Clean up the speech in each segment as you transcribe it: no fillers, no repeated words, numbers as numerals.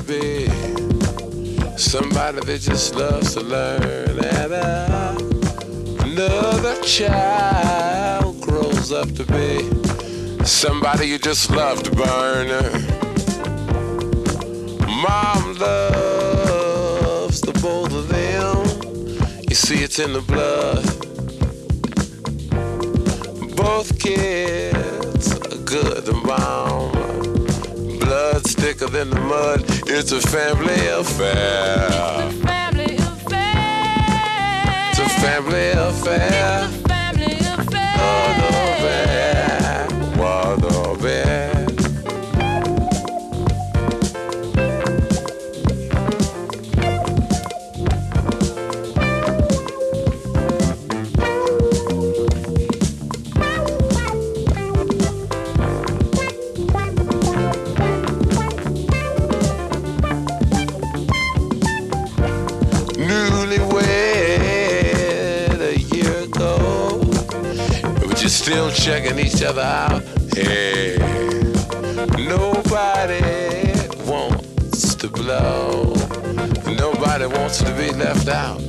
be somebody that just loves to learn, and another child grows up to be somebody you just love to burn. Mom loves the both of them. You see, it's in the blood. Both kids are good to mom. Blood's thicker than the mud. It's a family affair. It's a family affair. It's a family affair. It's a family affair. Oh, no, bad. Wow, no, bad. Still checking each other out. Hey, nobody wants to blow. Nobody wants to be left out.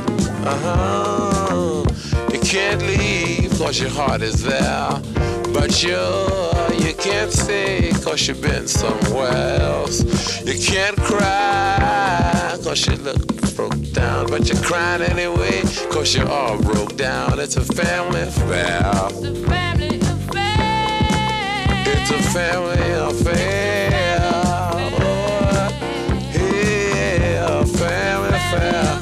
You can't leave cause your heart is there, but you can't stay cause you've been somewhere else. You can't cry cause you look broke down, but you're crying anyway cause you're all broke down. It's a family affair. It's a family affair. It's a family affair. Oh, yeah, a family affair.